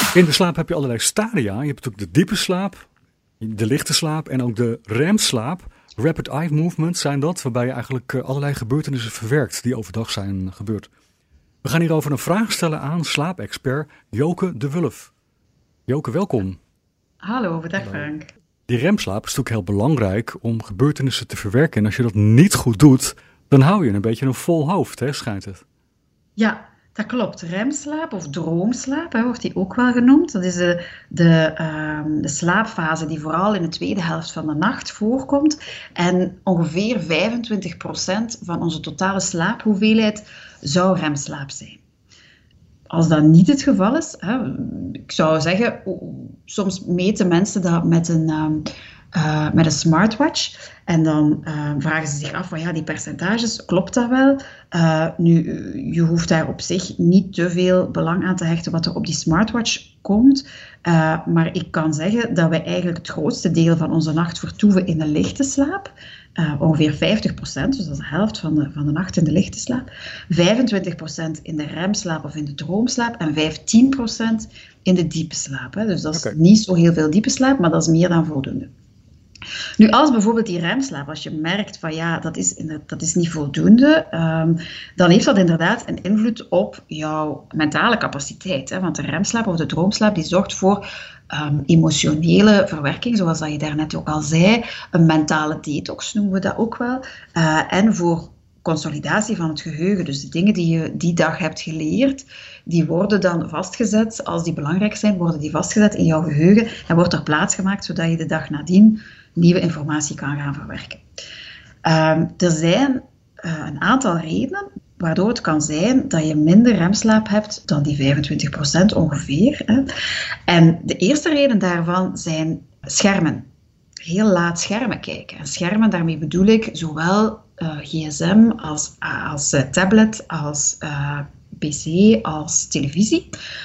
In de slaap heb je allerlei stadia. Je hebt natuurlijk de diepe slaap, de lichte slaap en ook de remslaap. Rapid eye movements zijn dat, waarbij je eigenlijk allerlei gebeurtenissen verwerkt die overdag zijn gebeurd. We gaan hierover een vraag stellen aan slaapexpert Joke de Wulf. Joke, welkom. Hallo, dag Frank. Die remslaap is natuurlijk heel belangrijk om gebeurtenissen te verwerken. En als je dat niet goed doet, dan hou je een beetje een vol hoofd, hè, schijnt het. Ja, dat klopt. Remslaap of droomslaap wordt die ook wel genoemd. Dat is de slaapfase die vooral in de tweede helft van de nacht voorkomt. En ongeveer 25% van onze totale slaaphoeveelheid zou remslaap zijn. Als dat niet het geval is, ik zou zeggen, soms meten mensen dat met een smartwatch. En dan vragen ze zich af, van, ja, die percentages, klopt dat wel? Nu, je hoeft daar op zich niet te veel belang aan te hechten wat er op die smartwatch komt. Maar ik kan zeggen dat wij eigenlijk het grootste deel van onze nacht vertoeven in de lichte slaap. Ongeveer 50%, dus dat is de helft van de nacht in de lichte slaap. 25% in de remslaap of in de droomslaap. En 15% in de diepe slaap. Dus dat is niet zo heel veel diepe slaap, maar dat is meer dan voldoende. Nu, als bijvoorbeeld die remslaap, als je merkt van ja, dat is niet voldoende, dan heeft dat inderdaad een invloed op jouw mentale capaciteit. Want de remslaap of de droomslaap, die zorgt voor emotionele verwerking, zoals dat je daarnet ook al zei. Een mentale detox noemen we dat ook wel. En voor consolidatie van het geheugen. Dus de dingen die je die dag hebt geleerd, die worden dan vastgezet. Als die belangrijk zijn, worden die vastgezet in jouw geheugen en wordt er plaats gemaakt, zodat je de dag nadien nieuwe informatie kan gaan verwerken. Er zijn een aantal redenen waardoor het kan zijn dat je minder remslaap hebt dan die 25% ongeveer. En de eerste reden daarvan zijn schermen. Heel laat schermen kijken. En schermen, daarmee bedoel ik zowel gsm als tablet, als pc, als televisie.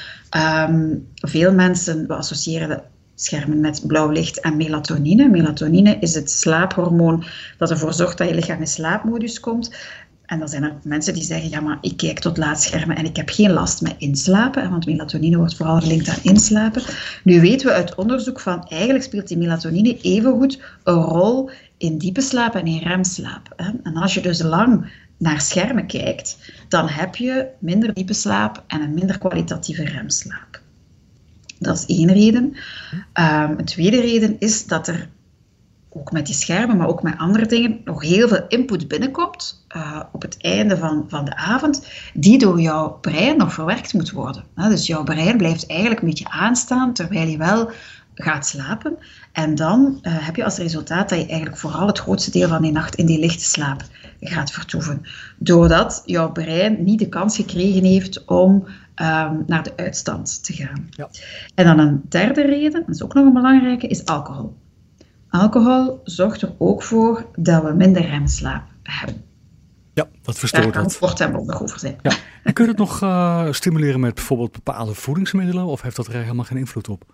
Veel mensen associëren schermen met blauw licht en melatonine. Melatonine is het slaaphormoon dat ervoor zorgt dat je lichaam in slaapmodus komt. En dan zijn er mensen die zeggen, ja, maar ik kijk tot laat schermen en ik heb geen last met inslapen, want melatonine wordt vooral gelinkt aan inslapen. Nu weten we uit onderzoek van, eigenlijk speelt die melatonine evengoed een rol in diepe slaap en in remslaap. En als je dus lang naar schermen kijkt, dan heb je minder diepe slaap en een minder kwalitatieve remslaap. Dat is één reden. Een tweede reden is dat er ook met die schermen, maar ook met andere dingen, nog heel veel input binnenkomt op het einde van de avond, die door jouw brein nog verwerkt moet worden. Dus jouw brein blijft eigenlijk een beetje aanstaan, terwijl je wel gaat slapen. En dan heb je als resultaat dat je eigenlijk vooral het grootste deel van die nacht in die lichte slaap gaat vertoeven. Doordat jouw brein niet de kans gekregen heeft om naar de uitstand te gaan. Ja. En dan een derde reden, dat is ook nog een belangrijke, is alcohol. Alcohol zorgt er ook voor dat we minder remslaap hebben. Ja, dat verstoort het. Daar kan het kort en bondig over zijn. Ja. En kun je het nog stimuleren met bijvoorbeeld bepaalde voedingsmiddelen, of heeft dat er helemaal geen invloed op?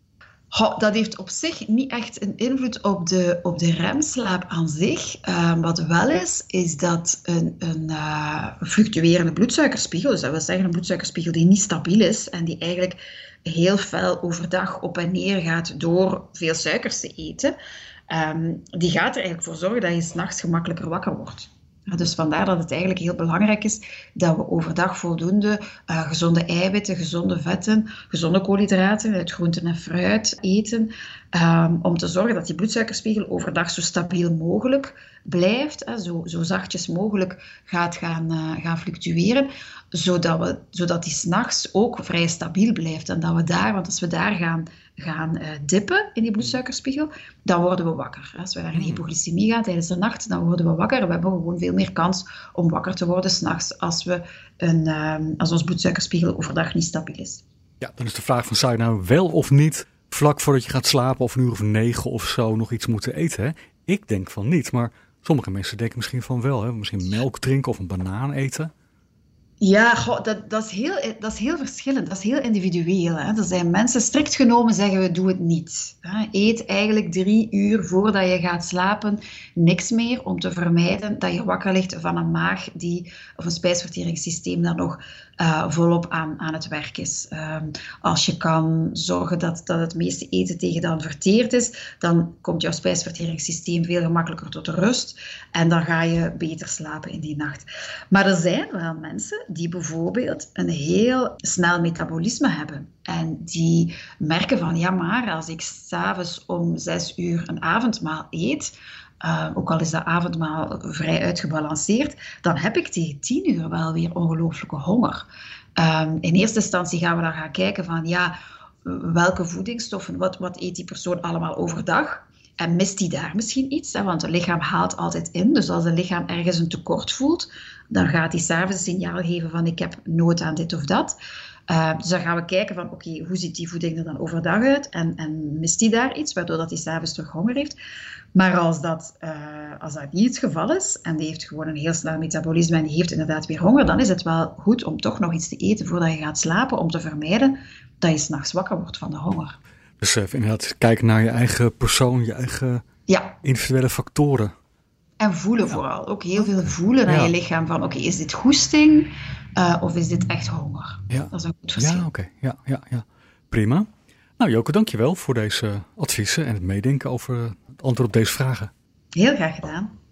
Dat heeft op zich niet echt een invloed op de remslaap aan zich. Wat wel is dat een fluctuerende bloedsuikerspiegel, dus dat wil zeggen een bloedsuikerspiegel die niet stabiel is en die eigenlijk heel fel overdag op en neer gaat door veel suikers te eten, die gaat er eigenlijk voor zorgen dat je 's nachts gemakkelijker wakker wordt. Dus vandaar dat het eigenlijk heel belangrijk is dat we overdag voldoende gezonde eiwitten, gezonde vetten, gezonde koolhydraten uit groenten en fruit eten. Om te zorgen dat die bloedsuikerspiegel overdag zo stabiel mogelijk blijft. Zo zachtjes mogelijk gaat gaan fluctueren. Zodat die 's nachts ook vrij stabiel blijft. En dat we daar, want als we daar gaan dippen in die bloedsuikerspiegel, dan worden we wakker. Als we naar een hypoglycemie gaan tijdens de nacht, dan worden we wakker. We hebben gewoon veel meer kans om wakker te worden 's nachts als ons bloedsuikerspiegel overdag niet stabiel is. Ja, dan is de vraag van, zou je nou wel of niet vlak voordat je gaat slapen of 9 of zo nog iets moeten eten? Hè? Ik denk van niet, maar sommige mensen denken misschien van wel. Hè? Misschien melk drinken of een banaan eten. Ja, dat is heel verschillend. Dat is heel individueel. Hè. Er zijn mensen, strikt genomen zeggen we, doe het niet. Eet eigenlijk 3 uur voordat je gaat slapen niks meer, om te vermijden dat je wakker ligt van een maag of een spijsverteringssysteem dat nog volop aan het werk is. Als je kan zorgen dat het meeste eten tegen dan verteerd is, dan komt jouw spijsverteringssysteem veel gemakkelijker tot rust en dan ga je beter slapen in die nacht. Maar er zijn wel mensen die bijvoorbeeld een heel snel metabolisme hebben en die merken van, ja maar als ik 's avonds om 6 uur een avondmaal eet, ook al is dat avondmaal vrij uitgebalanceerd, dan heb ik tegen 10 uur wel weer ongelooflijke honger. In eerste instantie gaan we dan gaan kijken van, ja, welke voedingsstoffen, wat eet die persoon allemaal overdag? En mist die daar misschien iets? Hè? Want het lichaam haalt altijd in. Dus als het lichaam ergens een tekort voelt, dan gaat hij 's avonds een signaal geven van, ik heb nood aan dit of dat. Dus dan gaan we kijken van, oké, hoe ziet die voeding er dan overdag uit? En mist hij daar iets, waardoor dat hij 's avonds terug honger heeft? Maar als dat niet het geval is, en die heeft gewoon een heel snel metabolisme en die heeft inderdaad weer honger, dan is het wel goed om toch nog iets te eten voordat je gaat slapen, om te vermijden dat je 's nachts wakker wordt van de honger. Dus inderdaad kijken naar je eigen persoon, je eigen individuele factoren. En voelen vooral. Ook heel veel voelen naar je lichaam van, oké, is dit goesting of is dit echt honger? Ja. Dat is een goed verschil. Ja, oké. Ja. Prima. Nou, Joke, dankjewel voor deze adviezen en het meedenken over het antwoord op deze vragen. Heel graag gedaan.